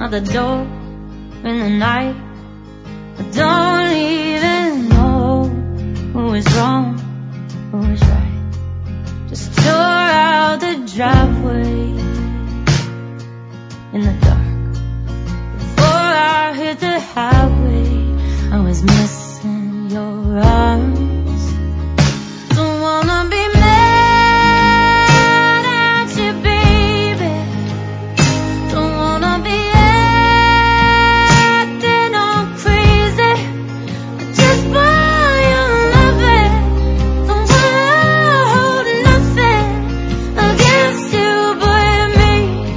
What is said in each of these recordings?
out the door in the night. I don't even know who is wrong, who is right. Just tore out the driveway in the dark. Before I hit the highway, I was missing your arms. Don't wanna be mad at you, baby. Don't wanna be acting all crazy. I just want your loving. Don't wanna hold nothing against you but me.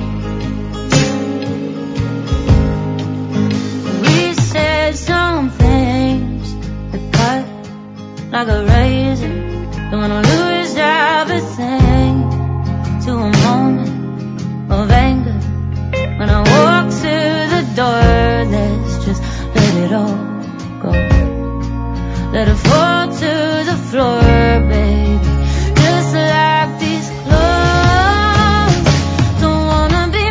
We said some things that cut like a razor. Don't wanna lose everything to a moment of anger. When I walk through the door, let's just let it all go. Let it fall to the floor, baby, just like these clothes. Don't wanna be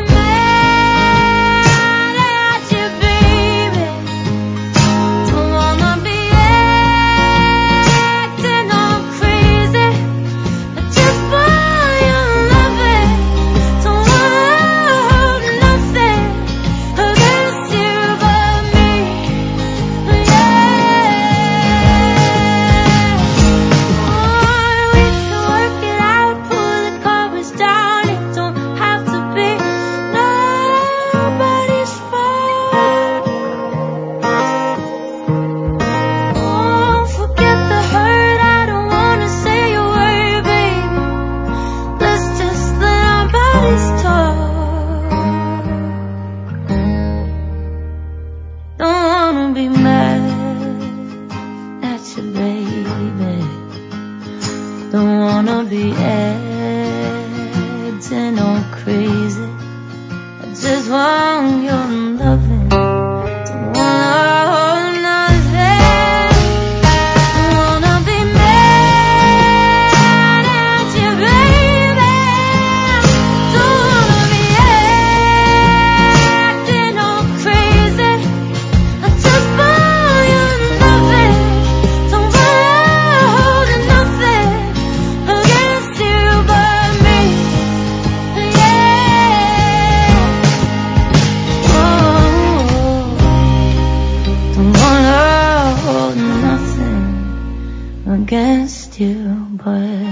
mad at you, baby. Don't wanna be acting all crazy. I just want your loving. Don't wanna hold nothing against you but me. Yeah. Oh, we can work it out, pull the covers down. It don't have to be nobody's fault. Oh, forget the hurt. I don't wanna say a word, baby. Let's just let our bodies talk. Don't wanna be mad at you, baby. Don't wanna be acting all crazy. I just want your loving. Don't wanna hold nothing. Don't wanna be mad at you, baby. Don't wanna be acting all crazy. I just want your loving. Don't wanna hold nothing against you but me. Yeah. Oh, don't wanna hold nothing against you but